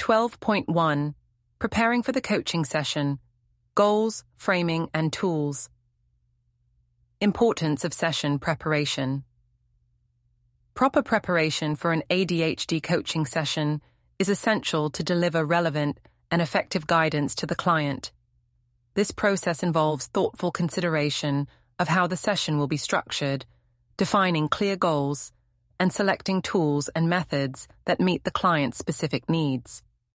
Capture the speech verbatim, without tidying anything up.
twelve point one. Preparing for the coaching session. Goals, framing, and tools. Importance of session preparation. Proper preparation for an A D H D coaching session is essential to deliver relevant and effective guidance to the client. This process involves thoughtful consideration of how the session will be structured, defining clear goals, and selecting tools and methods that meet the client's specific needs.